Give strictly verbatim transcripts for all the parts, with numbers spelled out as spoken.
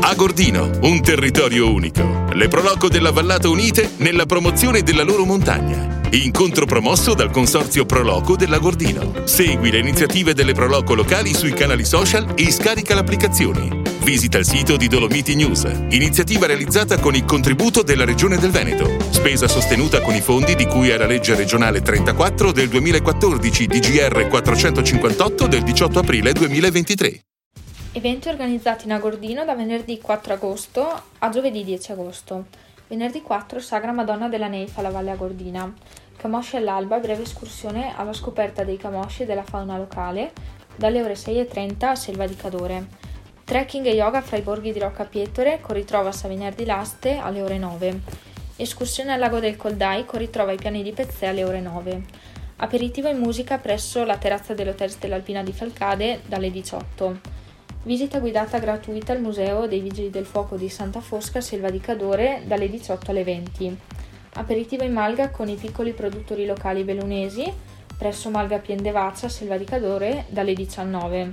Agordino, un territorio unico. Le Proloco della Vallata unite nella promozione della loro montagna. Incontro promosso dal Consorzio Proloco dell'Agordino. Segui le iniziative delle Proloco locali sui canali social e scarica l'applicazione. Visita il sito di Dolomiti News. Iniziativa realizzata con il contributo della Regione del Veneto. Spesa sostenuta con i fondi di cui alla legge regionale trentaquattro del duemilaquattordici D G R quattrocentocinquantotto del diciotto aprile duemilaventitré. Eventi organizzati in Agordino da venerdì quattro agosto a giovedì dieci agosto. Venerdì quattro Sagra Madonna della Neif alla Valle Agordina. Camosci all'alba, breve escursione alla scoperta dei camosci e della fauna locale, dalle ore sei e trenta a Selva di Cadore. Trekking e yoga fra i borghi di Rocca Pietore, con ritrovo a Saviner di Laste alle ore nove. Escursione al lago del Coldai, con ritrovo ai piani di Pezzè alle ore nove. Aperitivo e musica presso la terrazza dell'Hotel Stella Alpina di Falcade dalle diciotto. Visita guidata gratuita al Museo dei Vigili del Fuoco di Santa Fosca, Selva di Cadore, dalle diciotto alle venti. Aperitivo in malga con i piccoli produttori locali bellunesi, presso Malga Piendevaccia, Selva di Cadore, dalle diciannove.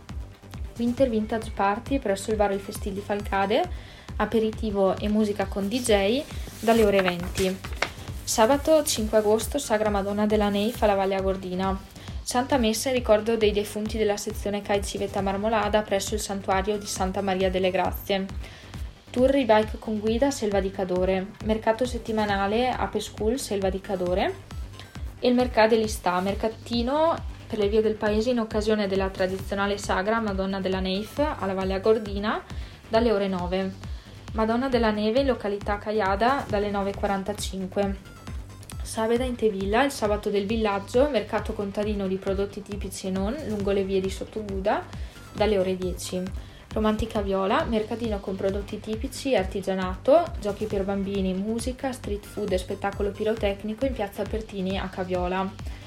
Winter Vintage Party presso il bar Il Festil di Falcade, aperitivo e musica con D J, dalle ore venti. Sabato cinque agosto Sagra Madonna della Neif alla Valle Agordina. Santa Messa in ricordo dei defunti della sezione C A I Civetta Marmolada presso il santuario di Santa Maria delle Grazie. Tour e-bike con guida Selva di Cadore. Mercato settimanale Ape School Selva di Cadore. E il Mercado dell'Istà, mercatino per le vie del paese in occasione della tradizionale Sagra Madonna della Neif alla Valle Agordina dalle ore nove. Madonna della Neve in località Caiada dalle nove e quarantacinque. Sabeda in Tevilla, il sabato del villaggio, mercato contadino di prodotti tipici e non, lungo le vie di Sottoguda, dalle ore dieci. Romantica Viola, mercatino con prodotti tipici e artigianato, giochi per bambini, musica, street food e spettacolo pirotecnico in piazza Pertini a Caviola.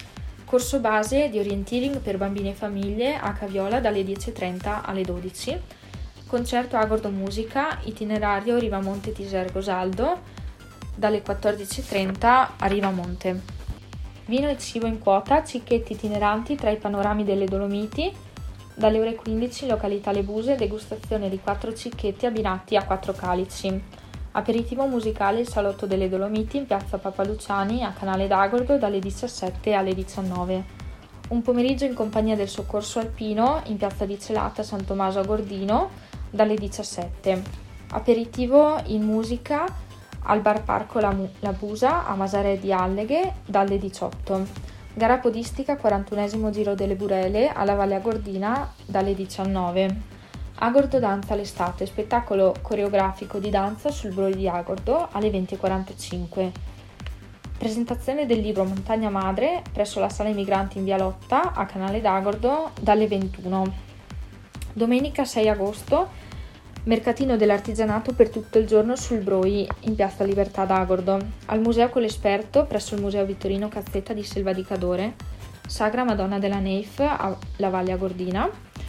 Corso base di orienteering per bambini e famiglie a Caviola dalle dieci e trenta alle dodici. Concerto Agordo Musica, itinerario Rivamonte Tiser Gosaldo, dalle quattordici e trenta a Rivamonte. Vino e cibo in quota, cicchetti itineranti tra i panorami delle Dolomiti, dalle ore quindici località Le Buse, degustazione di quattro cicchetti abbinati a quattro calici. Aperitivo musicale il Salotto delle Dolomiti in piazza Papaluciani a Canale d'Agordo dalle diciassette alle diciannove. Un pomeriggio in compagnia del Soccorso Alpino in piazza di Celata San Tommaso Agordino dalle diciassette. Aperitivo in musica al Bar Parco La, Mu- La Busa a Masare di Alleghe dalle diciotto. Gara podistica quarantunesimo Giro delle Burele alla Valle Agordina dalle diciannove. Agordo Danza l'estate, spettacolo coreografico di danza sul Brolo di Agordo alle venti e quarantacinque. Presentazione del libro Montagna Madre presso la Sala Migranti in Via Lotta a Canale d'Agordo dalle ventuno. Domenica sei agosto mercatino dell'artigianato per tutto il giorno sul Broi in piazza Libertà d'Agordo. Al Museo con l'esperto presso il Museo Vittorino Cazzetta di Selva di Cadore. Sagra Madonna della Neif alla Valle Agordina.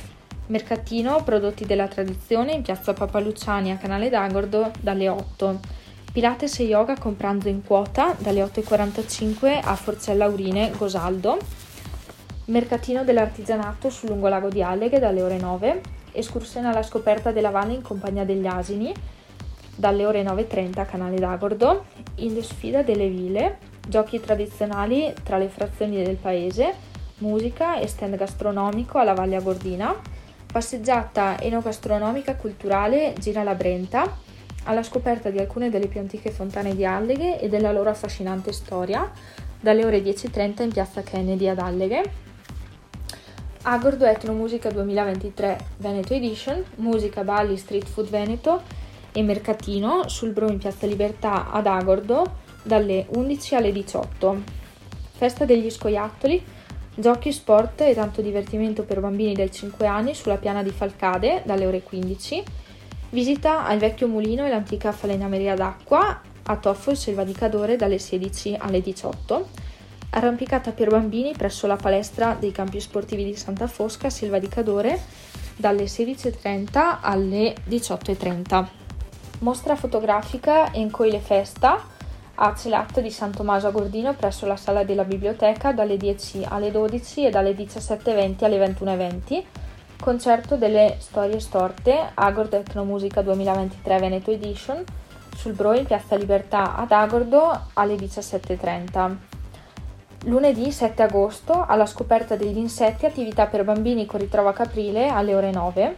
Mercatino prodotti della tradizione in piazza Papaluciani a Canale d'Agordo dalle otto. Pilates e yoga con pranzo in quota dalle otto e quarantacinque a Forcella Aurine Gosaldo. Mercatino dell'artigianato sul lungolago di Alleghe dalle ore nove. Escursione alla scoperta della valle in compagnia degli asini dalle ore nove e trenta a Canale d'Agordo. In sfida delle ville, giochi tradizionali tra le frazioni del paese, musica e stand gastronomico alla Valle Agordina. Passeggiata enogastronomica culturale Gira la Brenta alla scoperta di alcune delle più antiche fontane di Alleghe e della loro affascinante storia dalle ore dieci e trenta in piazza Kennedy ad Alleghe. Agordo Etnomusica duemilaventitré Veneto Edition, musica, balli, street food Veneto e mercatino sul Bro in piazza Libertà ad Agordo dalle undici alle diciotto. Festa degli scoiattoli, giochi, sport e tanto divertimento per bambini dai cinque anni sulla piana di Falcade dalle ore quindici. Visita al vecchio mulino e l'antica falenameria d'acqua a Toffo e Selva di Cadore dalle sedici alle diciotto. Arrampicata per bambini presso la palestra dei campi sportivi di Santa Fosca, Selva di Cadore, dalle sedici e trenta alle diciotto e trenta. Mostra fotografica Encoile Festa a Celato di San Tommaso Agordino presso la sala della biblioteca dalle dieci alle dodici e dalle diciassette e venti alle ventuno e venti. Concerto delle Storie Storte, Agordo Etnomusica duemilaventitré Veneto Edition, sul Broi in Piazza Libertà ad Agordo alle diciassette e trenta. Lunedì sette agosto, alla scoperta degli insetti, attività per bambini con ritrovo a Caprile alle ore nove.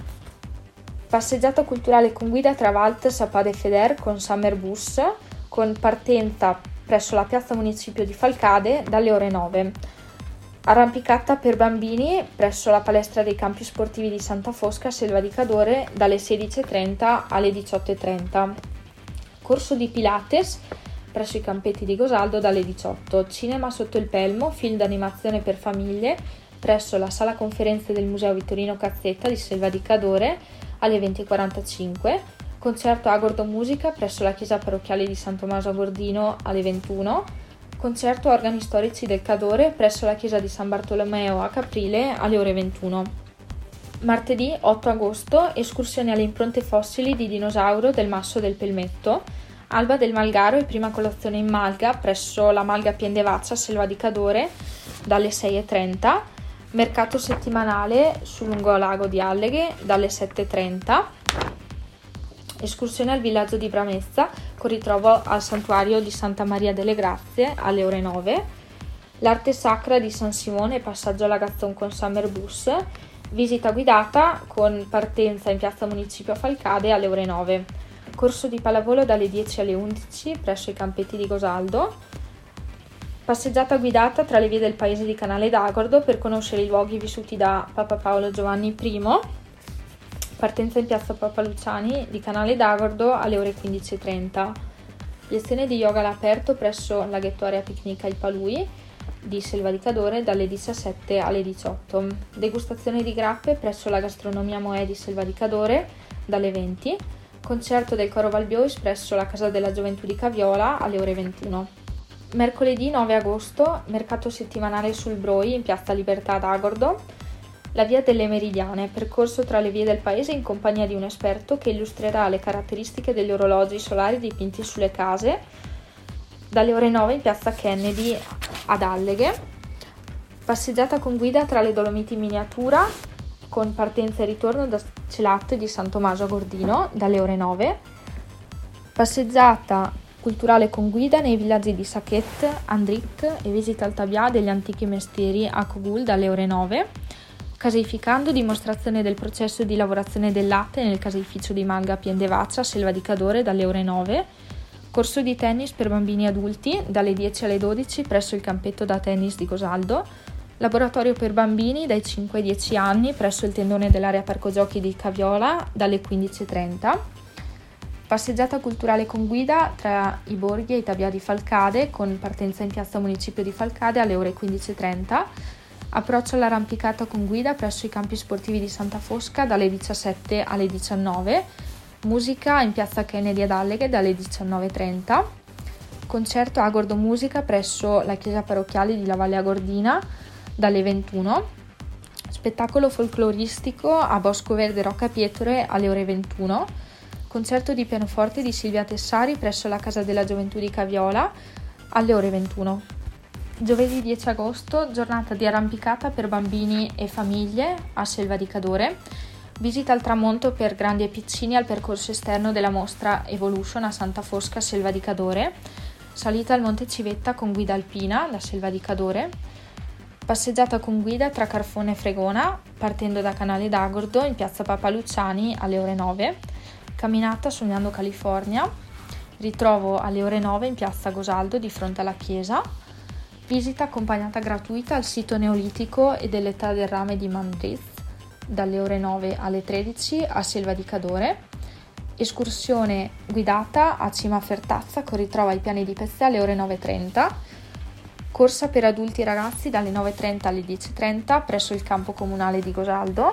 Passeggiata culturale con guida tra Valt, Sapade e Feder con Summer Bus, con partenza presso la piazza municipio di Falcade dalle ore nove. Arrampicata per bambini presso la palestra dei campi sportivi di Santa Fosca, Selva di Cadore, dalle sedici e trenta alle diciotto e trenta. Corso di Pilates presso i campetti di Gosaldo dalle diciotto. Cinema sotto il Pelmo, film d'animazione per famiglie presso la sala conferenze del Museo Vittorino Cazzetta di Selva di Cadore alle venti e quarantacinque. Concerto Agordo Musica presso la chiesa parrocchiale di San Tommaso Agordino alle ventuno. Concerto organi storici del Cadore presso la chiesa di San Bartolomeo a Caprile alle ore ventuno. Martedì otto agosto, escursione alle impronte fossili di dinosauro del Masso del Pelmetto, Alba del Malgaro e prima colazione in Malga presso la Malga Piendevaccia, Selva di Cadore, dalle sei e trenta. Mercato settimanale sul lungolago di Alleghe dalle sette e trenta. Escursione al villaggio di Bramezza con ritrovo al santuario di Santa Maria delle Grazie alle ore nove. L'arte sacra di San Simone e passaggio alla Gazzon con Summer Bus. Visita guidata con partenza in piazza Municipio a Falcade alle ore nove. Corso di pallavolo dalle dieci alle undici presso i campetti di Gosaldo. Passeggiata guidata tra le vie del paese di Canale d'Agordo per conoscere i luoghi vissuti da Papa Paolo Giovanni I. Partenza in piazza Papa Luciani di Canale d'Agordo alle ore quindici e trenta. Lezione di yoga all'aperto presso il laghetto area picnic ai Palui di Selva di Cadore dalle diciassette alle diciotto. Degustazione di grappe presso la gastronomia Moè di Selva di Cadore dalle venti. Concerto del Coro Valbiois presso la Casa della Gioventù di Caviola alle ore ventuno. Mercoledì nove agosto, mercato settimanale sul Broi in piazza Libertà ad Agordo. La via delle Meridiane, percorso tra le vie del paese in compagnia di un esperto che illustrerà le caratteristiche degli orologi solari dipinti sulle case, dalle ore nove in piazza Kennedy ad Alleghe. Passeggiata con guida tra le Dolomiti in miniatura, con partenza e ritorno da Celatte di San Tommaso Agordino dalle ore nove. Passeggiata culturale con guida nei villaggi di Sachet, Andric e visita al Tabià degli antichi mestieri a Cogul dalle ore nove. Caseificando, dimostrazione del processo di lavorazione del latte nel caseificio di Malga Piendevaccia, Selva di Cadore dalle ore nove. Corso di tennis per bambini e adulti dalle dieci alle dodici presso il campetto da tennis di Gosaldo. Laboratorio per bambini dai cinque ai dieci anni presso il tendone dell'area parco giochi di Caviola dalle quindici e trenta. Passeggiata culturale con guida tra i borghi e i Tabià di Falcade con partenza in piazza Municipio di Falcade alle ore quindici e trenta. Approccio all'arrampicata con guida presso i campi sportivi di Santa Fosca dalle diciassette alle diciannove. Musica in piazza Kennedy ad Alleghe dalle diciannove e trenta. Concerto Agordo Musica presso la chiesa parrocchiale di La Valle Agordina dalle ventuno. Spettacolo folcloristico a Bosco Verde Rocca Pietre alle ore ventuno. Concerto di pianoforte di Silvia Tessari presso la Casa della Gioventù di Caviola alle ore ventuno. Giovedì dieci agosto, giornata di arrampicata per bambini e famiglie a Selva di Cadore. Visita al tramonto per grandi e piccini al percorso esterno della mostra Evolution a Santa Fosca, Selva di Cadore. Salita al Monte Civetta con guida alpina da Selva di Cadore. Passeggiata con guida tra Carfone e Fregona, partendo da Canale d'Agordo in piazza Papa Luciani alle ore nove. Camminata Sognando California. Ritrovo alle ore nove in piazza Gosaldo di fronte alla chiesa. Visita accompagnata gratuita al sito neolitico e dell'età del rame di Mandriz dalle ore nove alle tredici a Selva di Cadore. Escursione guidata a Cima Fertazza con ritrovo ai piani di Pezzè alle ore nove e trenta. Corsa per adulti e ragazzi dalle nove e trenta alle dieci e trenta presso il campo comunale di Gosaldo.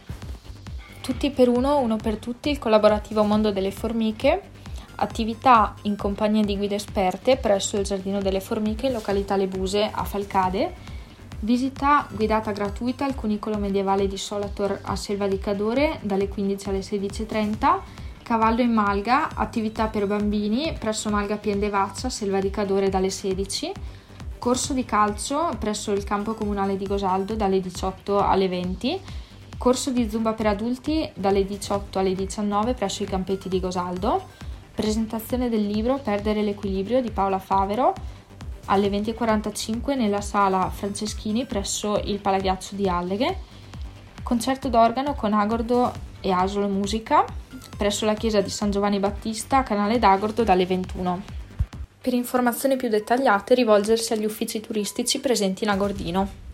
Tutti per uno, uno per tutti, il collaborativo Mondo delle Formiche. Attività in compagnia di guide esperte presso il Giardino delle Formiche in località Le Buse a Falcade. Visita guidata gratuita al cunicolo medievale di Solator a Selva di Cadore dalle quindici alle sedici e trenta. Cavallo in Malga, attività per bambini presso Malga Piendevaccia, Selva di Cadore dalle sedici. Corso di calcio presso il campo comunale di Gosaldo dalle diciotto alle venti. corso di Zumba per adulti dalle diciotto alle diciannove presso i campetti di Gosaldo, presentazione del libro Perdere l'equilibrio di Paola Favero alle venti e quarantacinque nella sala Franceschini presso il Palaghiaccio di Alleghe, concerto d'organo con Agordo e Asolo Musica presso la chiesa di San Giovanni Battista a Canale d'Agordo dalle ventuno. Per informazioni più dettagliate rivolgersi agli uffici turistici presenti in Agordino.